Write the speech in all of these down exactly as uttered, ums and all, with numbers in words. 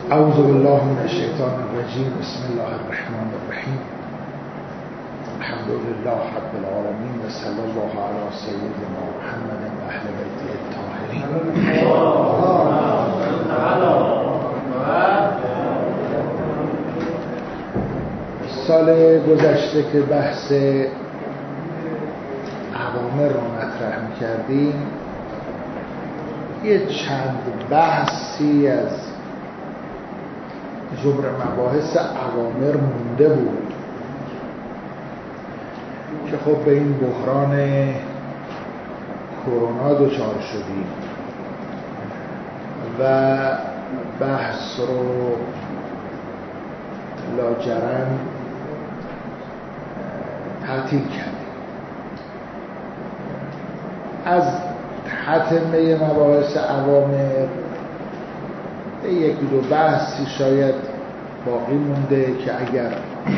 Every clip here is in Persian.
اعوذ بالله من الشیطان الرجیم. بسم الله الرحمن الرحیم. الحمد لله رب العالمین و صلی الله علی سیدنا محمد و اهل بیته الطاهرین. سال گذشته که بحث اوامر رو مطرح می‌کردیم، یه چند بحثی از جبر مباحث اوامر مونده بود که خب به این بحران کرونا دچار شدیم و بحث رو لاجرم تعطیل کردیم. از تتمه مباحث اوامر یکی دو بحثی شاید باقی مونده که اگر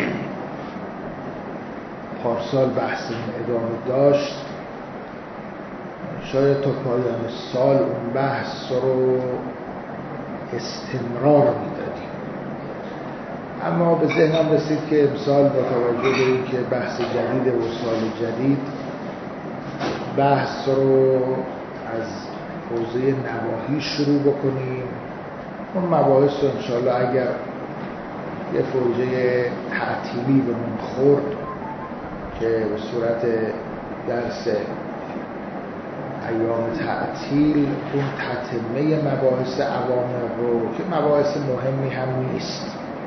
پارسال بحثمون ادامه داشت شاید تا پایان سال اون بحث رو استمرار میدادیم، اما به ذهنم رسید که امسال با توجه به این که بحث جدید و سال جدید بحث رو از حوزه نواحی شروع بکنیم. اون مباحث رو انشاءالله اگر یه فرجه تعطیلی به من خورد که به صورت درس ایام تعطیل اون تتمه مباحث اوامر رو که مباحث مهمی هم نیست،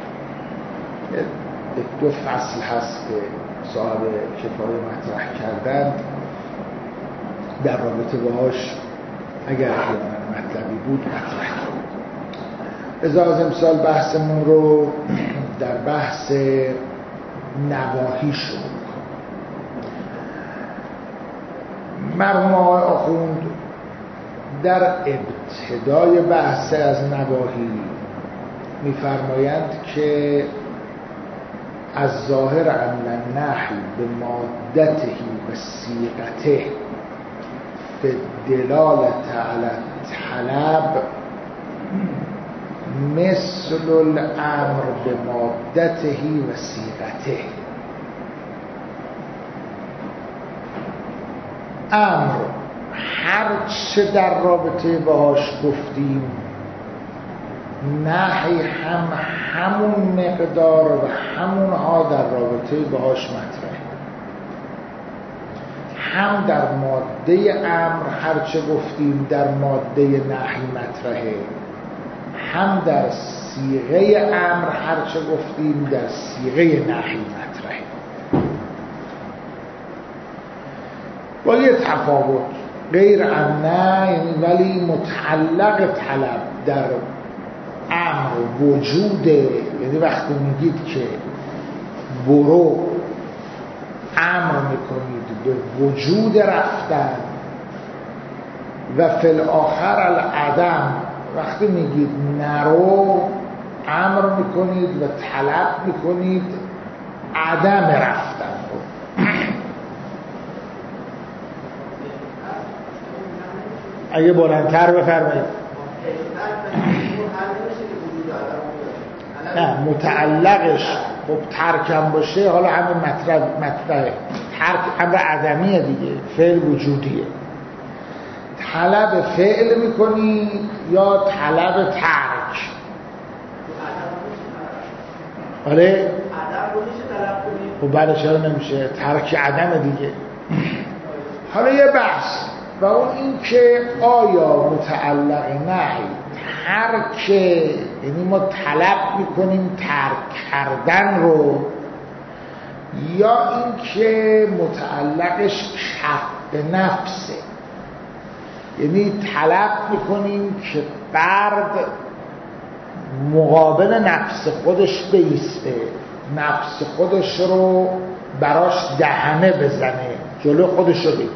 یک دو فصل هست که صاحب کفایه مطرح کردند، در رابطه باهاش اگر مطلبی بود مطرح کنید. ازا از امسال بحثمون رو در بحث نواحی شروع کنیم. مرحوم آقای آخوند در ابتدای بحث از نواحی می‌فرمایند که از ظاهر ان النهی به مادته و صیغته به دلالت علی الطلب مثل الامر به مادته و صیغته. امر هر چه در رابطه باهاش گفتیم، نهی هم همون مقدار و همونها در رابطه باهاش مطرحه. هم در ماده امر هر چه گفتیم در ماده نهی مطرحه، هم در صیغه امر هر چه گفتیم در صیغه نهی مطرحه. با یه تفاوت غیر ان یعنی ولی متعلق طلب در امر وجوده، یعنی وقتی میگید که برو امر میکنید به وجود رفتن و فی الاخر العدم، وقتی میگید نرو امر میکنید و طلب میکنید عدم رفتن رو. اگه بلندتر بفرمایید. نه متعلقش خب ترکم باشه، حالا همین مطلب مطلب ترک امر عدمیه دیگه، فعل وجودیه. طلب فعل میکنی یا طلب ترک؟ آره خب بعد چرا نمیشه ترک عدم دیگه. حالا یه بحث و اون این که آیا متعلق نهی ترک، یعنی ما طلب میکنیم ترک کردن رو، یا این که متعلقش شق نفسه، یعنی طلب میکنیم که فرد مقابل نفس خودش بیسته، نفس خودش رو براش دهنه بزنه، جلو خودش رو بگیره.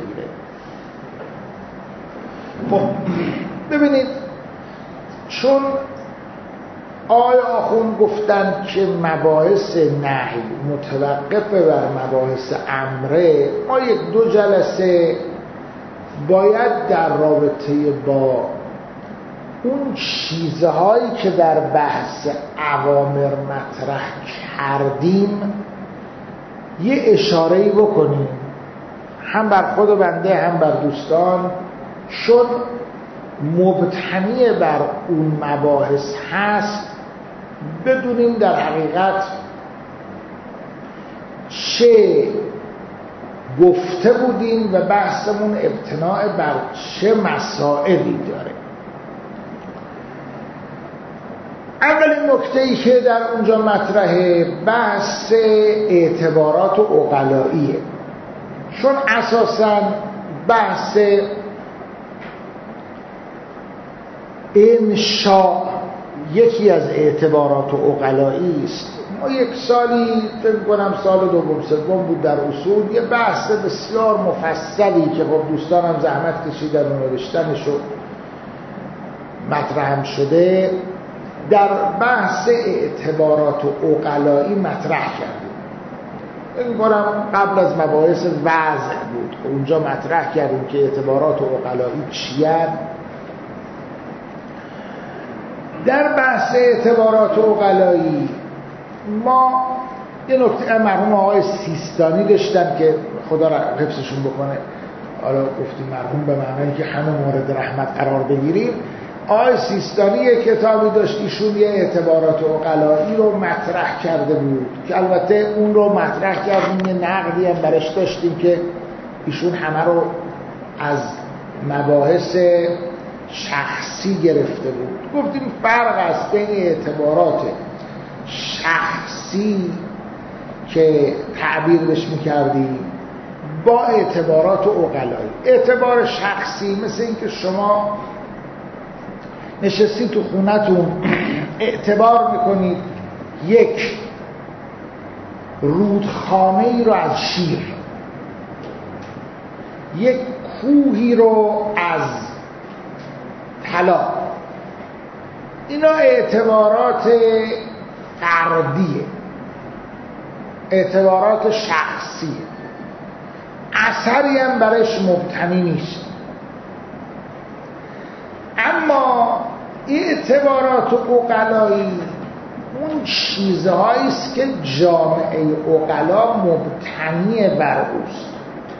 خب ببینید، چون آقای آخوند گفتن که مباحث نهی متوقف بر مباحث امره، ما یک دو جلسه باید در رابطه با اون چیزهایی که در بحث اوامر مطرح کردیم یه اشاره‌ای بکنیم، هم بر خود بنده هم بر دوستان، چون مبتنی بر اون مباحث هست، بدونیم در حقیقت چه گفته بودیم و بحثمون ابتناء بر چه مسائلی داره. اولین نکته‌ای که در اونجا مطرحه بحث اعتبارات و عقلاییه، چون اساساً بحث انشاء یکی از اعتبارات و عقلایی است. ما یک سالی فکر کنم سال دوم سوم بود در اصول یه بحث بسیار مفصلی که خب دوستانم زحمت کشیدن و نوشتنشو مطرح شده در بحث اعتبارات و عقلایی مطرح کردیم. فکر کنم قبل از مباحث وضع بود که اونجا مطرح کردیم که اعتبارات و عقلایی چیه. در بحث اعتبارات و عقلایی ما یه نکته مرحوم آقای سیستانی داشتن که خدا را حفظشون بکنه، حالا گفتیم مرحوم به معنی که همه مورد رحمت قرار بگیریم. آقای سیستانی یه کتابی داشت، ایشون یه اعتبارات و عقلایی رو مطرح کرده بود که البته اون رو مطرح کردیم، یه نقدی هم برش داشتیم که ایشون همه رو از مباحث شخصی گرفته بود. گفتیم فرق است بین اعتبارات شخصی که تعبیر بهش میکردیم با اعتبارات و عقلایی. اعتبار شخصی مثل این که شما نشستی تو خونتون اعتبار میکنید یک رودخانه‌ای رو از شیر، یک کوهی رو از طلا. اینا اعتبارات فردیه، اعتبارات شخصیه، اثری هم برش مبتنی نیست. اما اعتبارات عقلایی اون چیزهایی است که جامعه عقلا مبتنی بر اوست.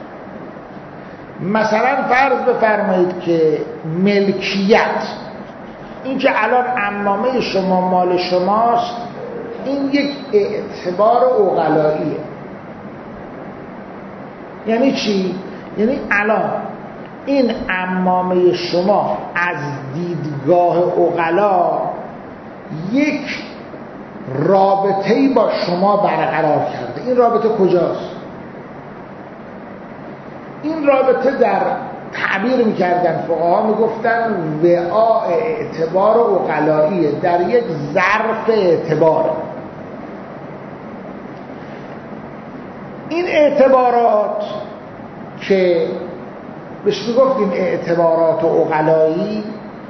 مثلا فرض بفرمایید که ملکیت، این که الان عمامه شما مال شماست، این یک اعتبار عقلاییه. یعنی چی؟ یعنی الان این عمامه شما از دیدگاه عقلا یک رابطه‌ای با شما برقرار کرده. این رابطه کجاست؟ این رابطه در تعبیر میکردن فقها، میگفتن وعاء اعتبار و عقلاییه، در یک ظرف اعتبار. این اعتبارات که بهش میگفتیم اعتبارات و عقلایی،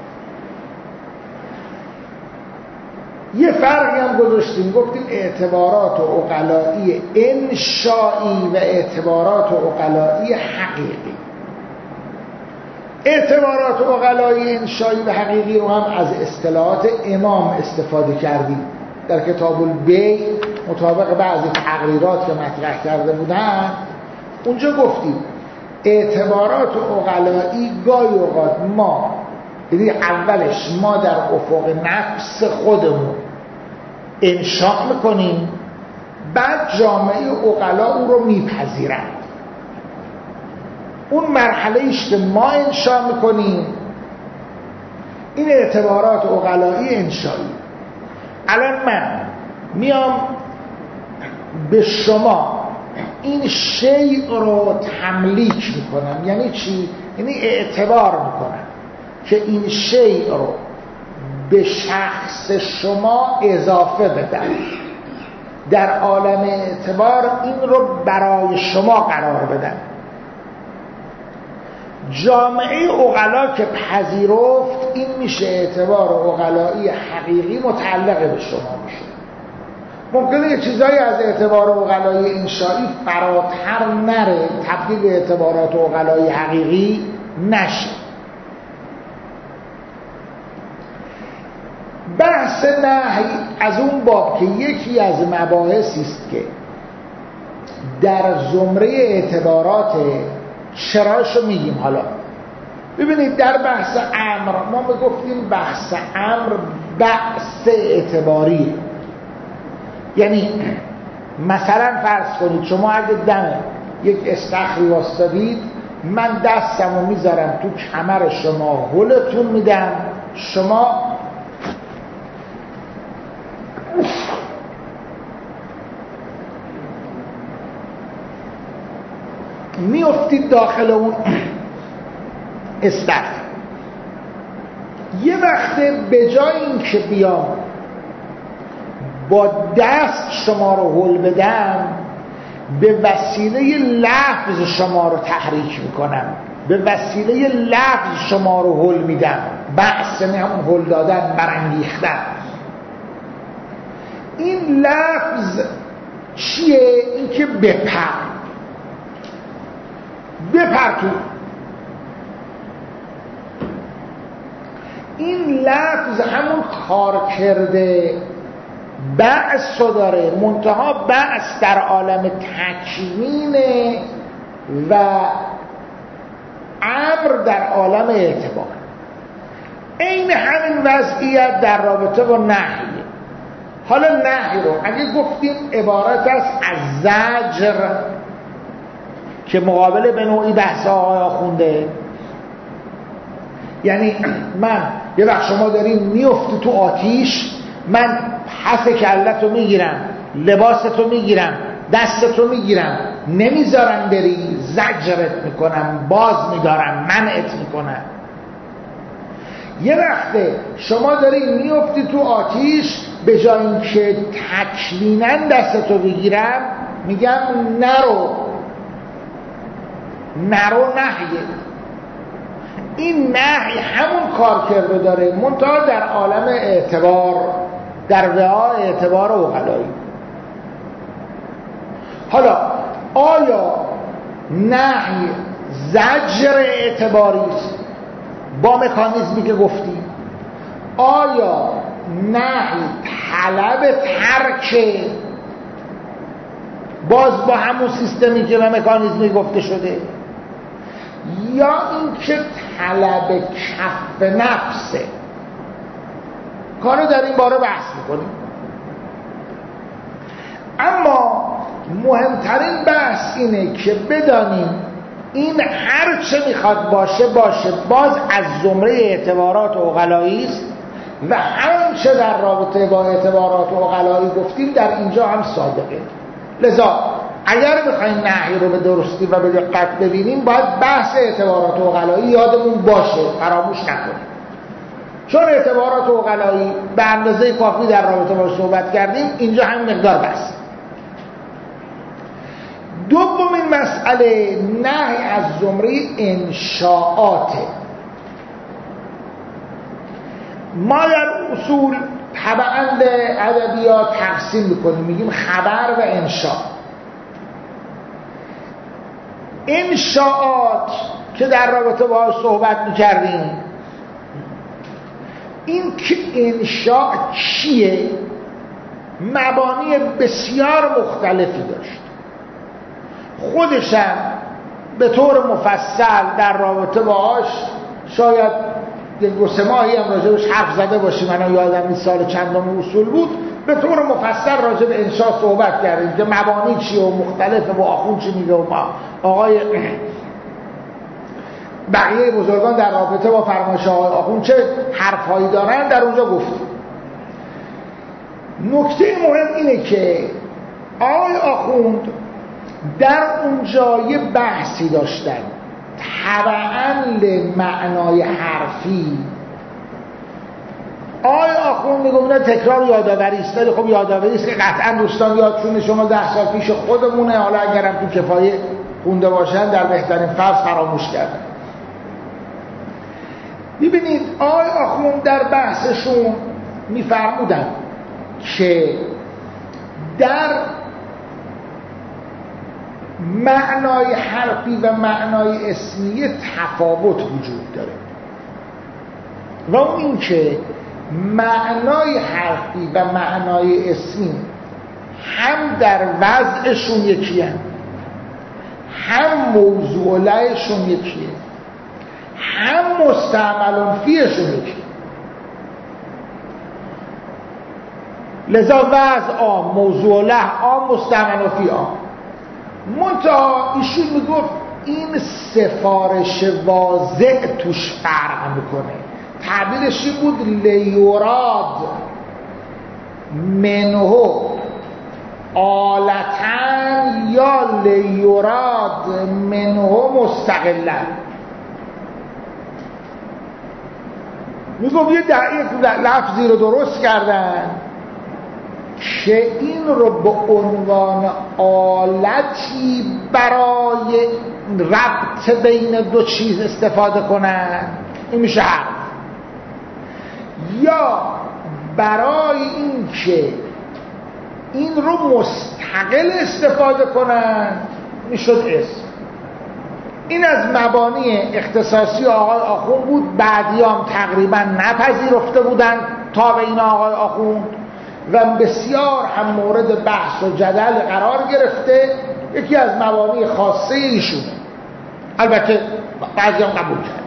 یه فرقی هم گذاشتیم، گفتیم اعتبارات و عقلایی انشایی و اعتبارات و عقلایی حقیقی. اعتبارات و عقلایی انشایی و حقیقی رو هم از اصطلاحات امام استفاده کردیم در کتاب البیع، مطابق بعضی تقریرات که مطرح کرده بودن. اونجا گفتیم اعتبارات و عقلایی گاهی اوقات ما، یعنی اولش ما در افق نفس خودمون انشاء میکنیم، بعد جامعه عقلا او رو میپذیرند. اون مرحله ایش که ما انشاء میکنیم، این اعتبارات عقلایی انشایی. الان من میام به شما این شیء رو تملیک میکنم. یعنی چی؟ یعنی اعتبار میکنم که این شیء رو به شخص شما اضافه بدم، در عالم اعتبار این رو برای شما قرار بدم. جامعه عقلا که پذیرفت، این میشه اعتبار عقلایی حقیقی متعلق به شما میشه. ممکنه یه چیزایی از اعتبار عقلایی انشایی فراتر نره، تبدیل به اعتبارات عقلایی حقیقی نشه. بحث نهی از اون باب که یکی از مباحثی است که در زمره اعتبارات، چراشو میگیم. حالا ببینید در بحث امر ما میگفتیم بحث امر بحث اعتباری، یعنی مثلا فرض کنید شما اگه دم یک استخری واسطادید، من دستمو میذارم تو کمر شما، هلتون میدم، شما میافتید داخل اون استخر. یه وقته به جای این که بیام با دست شما رو هل بدم، به وسیله لفظ شما رو تحریک میکنم، به وسیله لفظ شما رو هل میدم. بحث همون هل دادن، برانگیختن. این لفظ چیه؟ این که بپر بپر تو. این لفظ همون کار کرده بعث رو داره، منتها بعث در عالم تکوینه و امر در عالم اعتبار. این همین وضعیت در رابطه با نهیه. حالا نهی رو اگه گفتیم عبارت است از زجر که مقابل به نوعی بحث آقای آخونده، یعنی من یه وقت شما دارین میفتی تو آتیش، من پس کلتو میگیرم، لباستو میگیرم، دستتو میگیرم، نمیذارم بری، زجرت میکنم، باز میدارم، منعت میکنم. یه وقته شما داری میفتی تو آتیش، به جای اینکه تکویناً دستتو بگیرم میگم نرو، نرو نهیه. این نهی همون کار کرده داره، منتها در عالم اعتبار، در وعاء اعتبار عقلایی. حالا آیا نهی زجر اعتباری است با مکانیزمی که گفتیم؟ آیا نهی طلب ترک باز با همون سیستمی که به مکانیزمی گفته شده؟ یا اینکه طلب کف نفسه؟ کارو در این باره بحث میکنیم. اما مهمترین بحث اینه که بدانیم این هر چه میخواد باشه باشه باز از زمره اعتبارات عقلایی است و هر چه در رابطه با اعتبارات عقلایی گفتیم در اینجا هم صادقه. لذا اگر بخوایم نهی رو به درستی و به دقت ببینیم، باید بحث اعتبارات عقلایی یادمون باشه، فراموش نکنیم. چون اعتبارات عقلایی به اندازه کافی در رابطه با صحبت کردیم، اینجا هم مقدار بحث. دومین مسئله نهی از زمره انشاءاته. ما در اصول طبعا به ادبیات تقسیم میکنیم، میگیم خبر و انشاء. انشاءات که در رابطه باهاش صحبت میکردیم، این که انشاء چیه مبانی بسیار مختلفی داشت. خودشم به طور مفصل در رابطه باهاش شاید یک دو سه ماهی هم راجبش حرف زده باشیم، من یادم این سال چندم اصول بود، به طور مفصل راجب انشاء صحبت کردیم که مبانی چیه و مختلفه و آخون چی میگه و ما آقای بقیه بزرگان در رابطه با فرمایش آقای آخون چه حرفهایی دارن در اونجا گفتیم. نکته مهم اینه که آقای آخوند در اونجا یه بحثی داشتن تبعاً لمعنای حرفی. آقای آخوند میگه تکرار یادآوری است، ولی خب یادآوری است که قطعاً دوستان یادشون شما ده سال پیش خودمونه، حالا اگرم تو کفایه خونده باشن در بهترین فرض فراموش کردن. ببینید آقای آخوند در بحثشون میفرمودن که در معنای حرفی و معنای اسمی تفاوت وجود داره و اون این که معنای حرفی و معنای اسمی هم در وضعشون یکی هم هم موضوع لهشون یکیه هم مستعملون فیهشون یکیه. لذا وضع عام، موضوع له عام، مستعمل فی عام. منتها ایشون میگفت این سفارش واضح توش فرق میکنه. تعبیرش این بود لیوراد منه آلتن یا لیوراد منه مستقلن. میگفت یه دقیق لفظی رو درست کردن که این رو به عنوان آلتی برای ربط بین دو چیز استفاده کنن، این میشه حرف، یا برای این که این رو مستقل استفاده کنن میشد اسم. این از مبانی اختصاصی آقای آخوند بود. بعدیام تقریبا نپذیرفته بودن تا به این آقای آخوند و بسیار هم مورد بحث و جدل قرار گرفته. یکی از مبانی خاصه ایشونه، البته بعضی هم قبول کردن.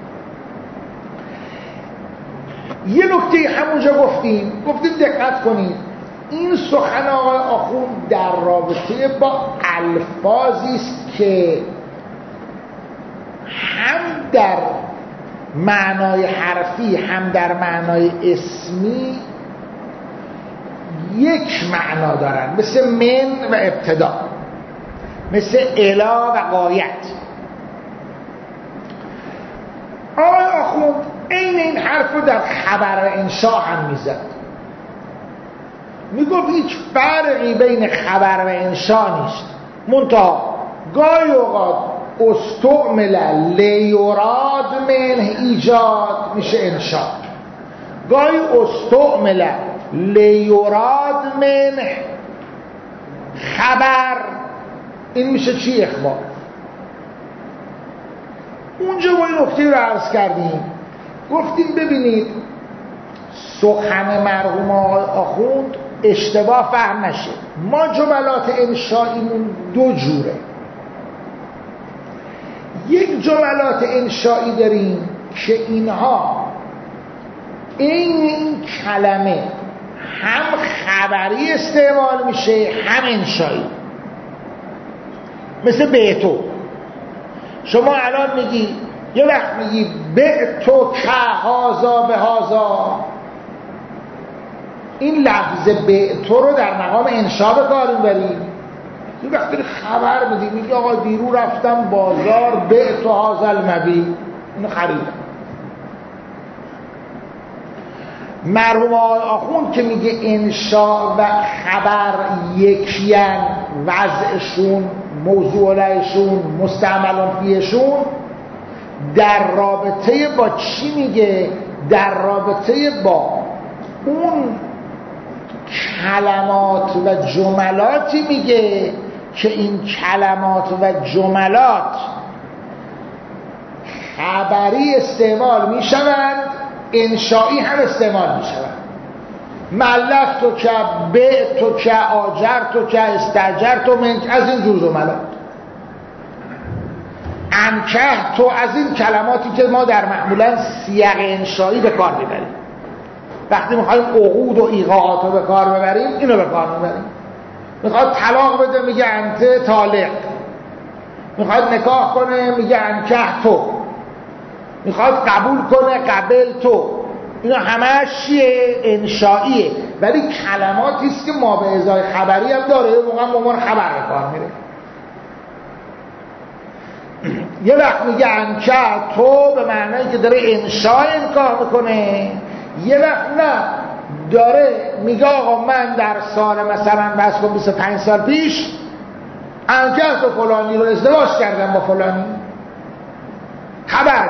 یه نکته همونجا گفتیم گفتیم دقت کنید، این سخن آقای آخوند در رابطه با الفاظی است که هم در معنای حرفی هم در معنای اسمی یک معنا دارن، مثل من و ابتدا، مثل الا و غایت. آقای آخوند این این حرف رو در خبر و انشا هم میزد. میگفت هیچ فرقی بین خبر و انشا نیست، منتها گاهی اوقات استعمل لیوراد من ایجاد میشه انشا، گاهی استعمل لیوراد من خبر این میشه چی؟ اخبار. اونجا ما این نکته رو عرض کردیم، گفتیم ببینید سخن مرحوم آقای آخوند اشتباه فهم نشه، ما جملات انشاییمون دو جوره. یک جملات انشایی داریم که اینها این این کلمه هم خبری استعمال میشه هم انشایی، مثل بیتو. شما الان میگی یه وقت میگی بیتو که هازا به هازا، این لفظ بیتو رو در مقام انشا به کار میبری. یه وقت داری خبر میدی میگی آقا دیرو رفتم بازار بیتو هازا المبیع، اینو خریدم. مرحوم آقای آخوند که میگه انشا و خبر یکیان، وضعشون، موضوع لهشون، مستعملون فیهشون، در رابطه با چی میگه؟ در رابطه با اون کلمات و جملاتی میگه که این کلمات و جملات خبری استعمال میشوند، انشایی هم استعمال میشوند. ملک تو که، بیع تو که، آجر تو که، استجر تو من، از این جور جملات. انکه تو، از این کلماتی که ما در معمولا سیاق انشایی به کار میبریم. وقتی میخوایم عقود و ایقاعات رو به کار ببریم اینو به کار میبریم. میخواد طلاق بده میگه انت طالق، میخواد نکاح کنه میگه انکه تو، میخواد قبول کنه قبل تو. اینا همش چیه؟ انشائیه، ولی کلماتی است که ما به ازای خبری هم داره. یه موقع مامان خبر به کار میره. یه وقت میگه انکه تو به معنایی که داره انشاء انکار میکنه، یه وقت نه داره میگه آقا من در سال مثلا بس کن بیست و پنج سال پیش انکه تو فلانی رو ازدواج کردم با فلانی، خبر.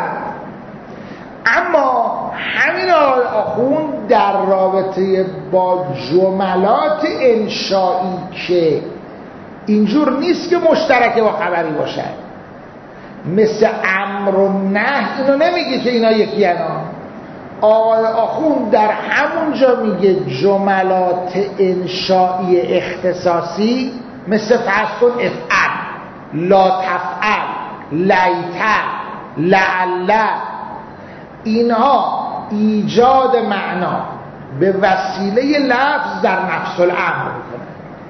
اما همین آقای آخوند در رابطه با جملات انشایی که اینجور نیست که مشترک با خبری باشد، مثل امر و نهی، اینو نمیگه که اینا یکی انا. آقای آخوند در همون جا میگه جملات انشایی اختصاصی مثل فرض کن افعل، لا تفعل، لیت، لعل، اینها ایجاد معنا به وسیله لفظ در نفس الامر میکنه.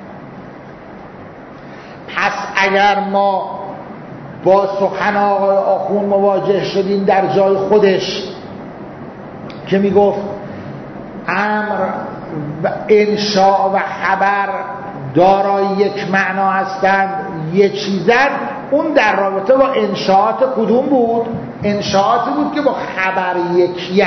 پس اگر ما با سخن آقای آخوند مواجه شدیم در جای خودش که میگفت امر و انشاء و خبر دارای یک معنا هستند، یه چیزن، اون در رابطه با انشاءات کدوم بود؟ انشاءاتی بود که با خبر یکیت.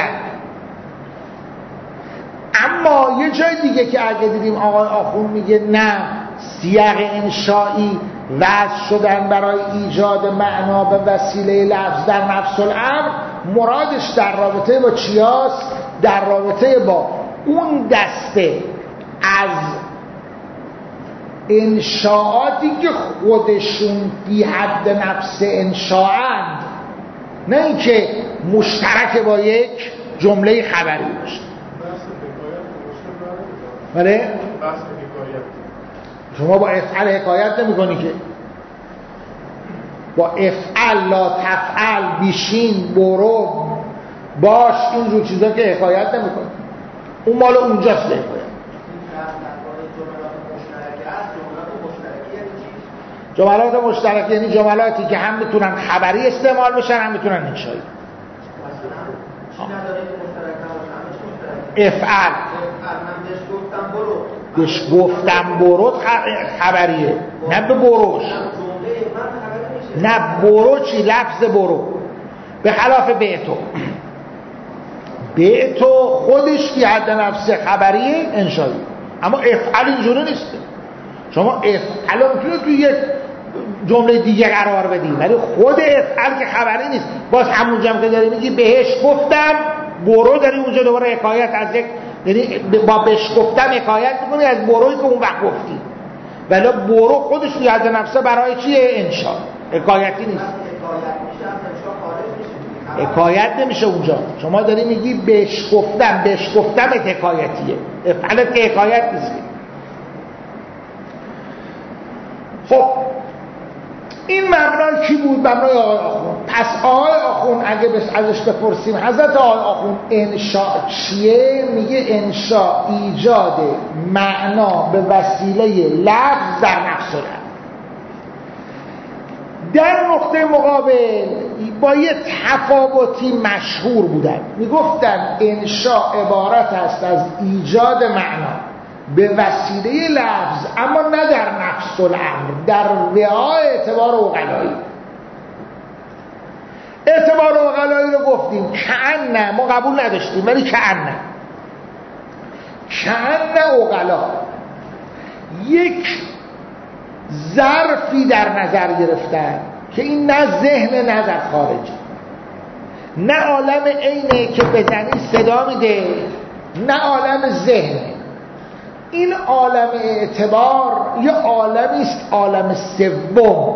اما یه جای دیگه که اگه دیدیم آقای آخوند میگه نه، سیاق انشایی وضع شدن برای ایجاد معنا به وسیله لفظ در نفس الامر، مرادش در رابطه با چیاست؟ در رابطه با اون دسته از انشاءاتی که خودشون فی حد نفس انشاءند، نه اینکه مشترک با یک جمله خبری باشه. بله؟ شما با افعل حکایت نمی کنی که با افعل، لا تفعل، بیشین، برو، باش، اینجور چیزا که حکایت نمی کنی. اون مال اونجاست به حکایت. جملات مشترک یعنی جملاتی که هم میتونن خبری استعمال بشن هم میتونن انشایی. افعل بهش گفتم برو خبریه، نه به بروش، نه برو چی؟ لفظ برو، به خلاف بیتو. بیتو خودش فی حد نفس خبریه انشایی، اما افعل اینجوری نیست. شما افعل میتونه توی یک جمله دیگه قرار بدی، ولی خود افعل که خبری نیست. باز همونجا که داری میگی بهش گفتم برو، داری اونجا دوباره حکایت از یک، یعنی با بهش گفتم حکایت میکنی از بروی که اون وقت گفتی، ولی برو خودش فی حد نفسه برای چیه؟ انشا، حکایتی نیست. حکایت نمیشه اونجا. شما داری میگی بهش گفتم، بهش گفتم حکایتیه، افعلت که حکایت نیست. خب این مبنای کی بود؟ مبنای آقای آخوند. پس آقای آخوند اگه ازش بپرسیم حضرت آقای آخوند انشاء چیه؟ میگه انشاء ایجاد معنا به وسیله لفظ در نفس الامر. در نقطه مقابل با یه تفاوتی مشهور بودن، میگفتن انشاء عبارت است از ایجاد معنا به وسیله لفظ، اما نه در نفس الامر، در وعای اعتبار عقلایی. اعتبار عقلایی رو گفتیم کأن، ما قبول نداشتیم، ولی کأن کأن عقلا یک ظرفی در نظر گرفتن که این نه ذهن نه در خارجی، نه عالم عینه که بزنی صدا میده، نه عالم ذهنه. این عالم اعتبار یه عالمی است، عالم سوم،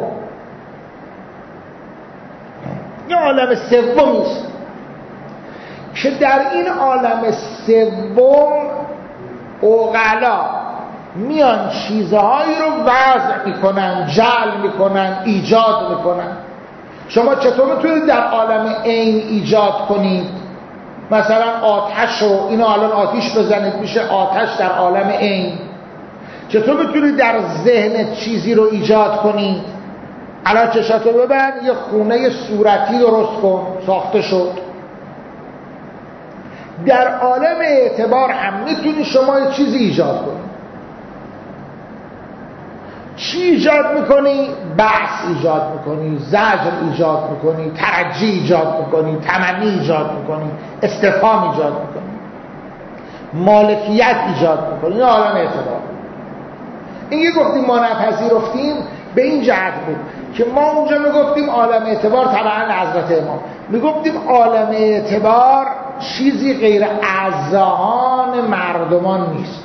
یه عالم سومی است که در این عالم سوم عقلا میان چیزهایی رو وضع میکنن، جعل میکنن، ایجاد میکنن. شما چطور میتونید در عالم عین ایجاد کنید؟ مثلا آتش رو، اینو الان آتیش بزنید میشه آتش در عالم عین. چطور میتونید در ذهن چیزی رو ایجاد کنید؟ الان چشاتو ببند، یه خونه صورتی درست کن، ساخته شد. در عالم اعتبار هم میتونی شما یه چیزی ایجاد کنید. چی ایجاد میکنی؟ بحث ایجاد میکنی، زجر ایجاد میکنی، ترجی ایجاد میکنی، تمنی ایجاد میکنی، استفهام ایجاد میکنی، مالکیت ایجاد میکنی. این عالم اعتبار. این که گفتیم ما نپذیرفتیم به این جهت بود که ما اونجا میگفتیم عالم اعتبار طبعا حضرت امام، میگفتیم عالم اعتبار چیزی غیر اذهان مردمان نیست،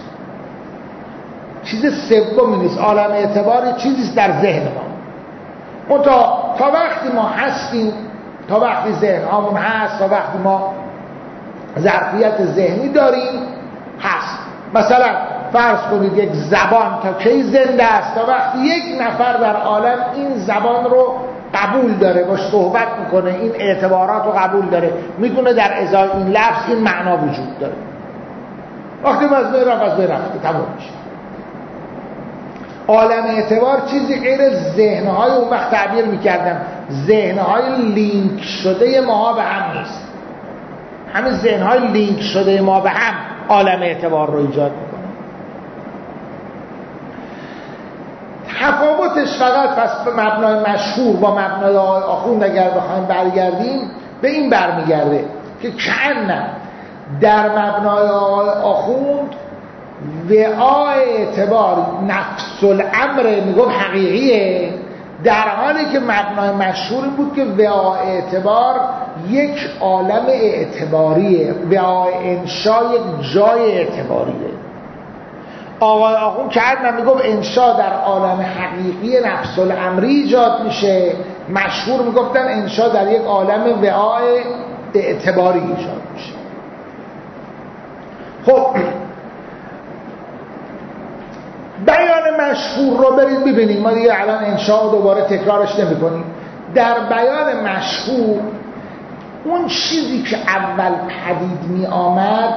چیز سومی نیست. عالم اعتبار چیزیست در ذهن ما. تا تا وقتی ما هستیم، تا وقتی ذهن هامون هست، تا وقتی ما ظرفیت ذهنی داریم هست. مثلا فرض کنید یک زبان تا کی زنده است؟ تا وقتی یک نفر در عالم این زبان رو قبول داره، باش صحبت میکنه، این اعتبارات رو قبول داره، میدونه در ازای این لفظ این معنا وجود داره. وقتی مزمه رفت از رفته تمام میشه. عالم اعتبار چیزی غیر ذهنهای اون وقت تعبیر میکردم ذهنهای لینک شده ما به هم نیست. همین ذهنهای لینک شده ما به هم عالم اعتبار رو ایجاد میکنه. تفاوتش فقط پس به مبنای مشهور با مبنای آخوند اگر بخوایم برگردیم به این برمیگرده که کأن در مبنای آخوند وعای اعتبار نفس الامر میگم حقیقیه، در حالی که مبنای مشهور بود که وعای اعتبار یک عالم اعتباریه، وعای انشا یک جای اعتباریه. آقای آخوند که حد میگم انشا در عالم حقیقی نفس الامری ایجاد میشه، مشهور میگفتن انشا در یک عالم وعای اعتباری ایجاد میشه. خب بیان مشهور رو برید ببینید، ما دیگه الان انشاء دوباره تکرارش نمی کنیم. در بیان مشهور اون چیزی که اول پدید می آمد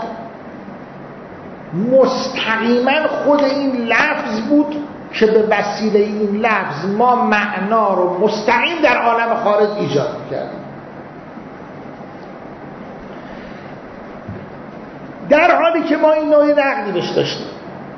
مستقیما خود این لفظ بود که به وسیله این لفظ ما معنا رو مستقیم در عالم خارج ایجاد می‌کردیم. در حالی که ما این نوعی نقدی بهش داشتیم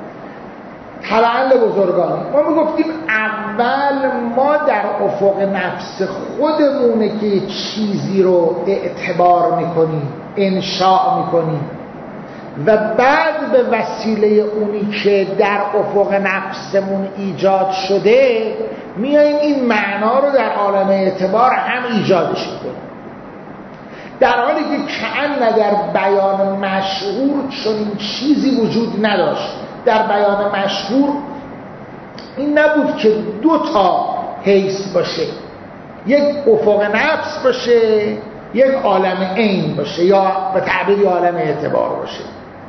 تبعاً بزرگان، ما میگفتیم اول ما در افق نفس خودمونه که چیزی رو اعتبار میکنیم، انشاء میکنیم و بعد به وسیله اونی که در افق نفسمون ایجاد شده میاییم این معنا رو در عالم اعتبار هم ایجادش میکنیم. در حالی که کأن در بیان مشهور چنین چیزی وجود نداشت. در بیان مشهور این نبود که دو تا حیث باشه، یک افق نفس باشه، یک عالم عین باشه، یا به تعبیری عالم اعتبار باشه.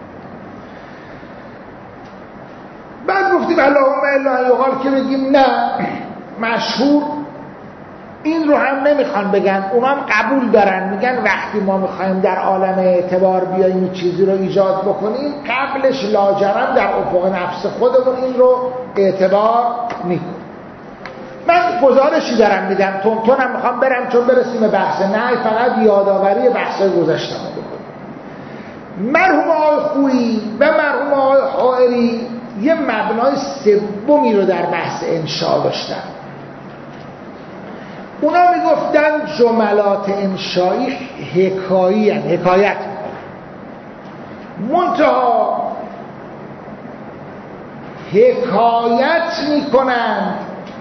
بعد گفتیم اللهم الا ان یقال که بگیم نه، مشهور این رو هم نمیخوان بگن، اونا هم قبول دارن، میگن وقتی ما میخوایم در عالم اعتبار بیاییم چیزی رو ایجاد بکنیم قبلش لاجرم در افق نفس خودمون این رو اعتبار میکنیم. من گزارشی دارم میدم، تون تون هم میخوام برم چون برسیم به بحث نه، فقط یادآوری بحث گذشته رو بکنیم. مرحوم آقای خویی و مرحوم آقای حائری یه مبنای سومی رو در بحث انشاء داشتن. اونا میگفتن جملات انشایی حکایی هست، حکایت منتها حکایت میکنند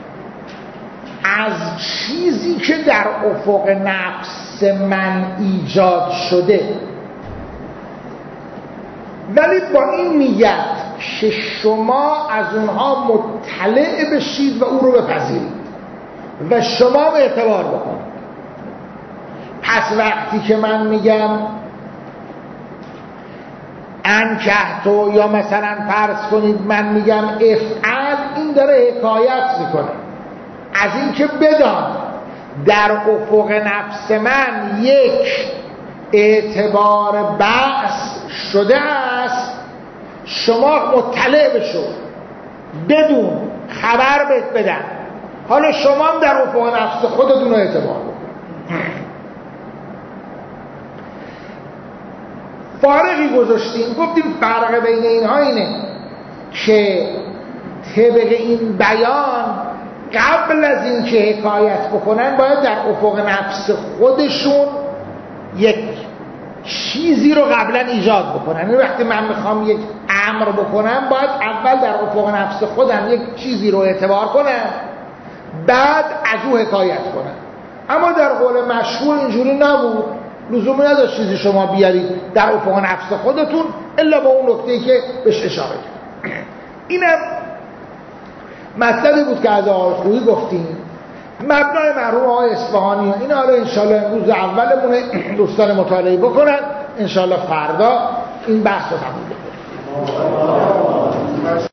از چیزی که در افق نفس من ایجاد شده، ولی با این نیت که شما از اونها مطلع بشید و او رو بپذیرید و شما اعتبار بکنید. پس وقتی که من میگم انکحتو یا مثلا فرض کنید من میگم افعل، این داره حکایت میکنه از این که بدان در افق نفس من یک اعتبار بعث شده است، شما مطلع بشو، بدون خبر بهت بدن، حالا شما هم در افق نفس خودتون رو اعتبار بکنید. فارقی گذاشتیم، گفتیم فرق بین اینها اینه که طبق این بیان قبل از این که حکایت بکنن باید در افق نفس خودشون یک چیزی رو قبلا ایجاد بکنن. یعنی وقتی من میخوام یک امر بکنم باید اول در افق نفس خودم یک چیزی رو اعتبار کنم، بعد از او حکایت کنم. اما در قول مشهور اینجوری نبود، لزومی نداشت چیزی شما بیارید در افق نفس خودتون الا با اون نکته‌ای که بهش اشاره کرد. اینم مطلبی بود که از آقای خویی گفتیم. مبنای مرحوم آقای اصفهانی اینا رو انشالله امروز اولمونه دوستان مطالعه بکنن، انشالله فردا این بحث رو تموم بکنیم.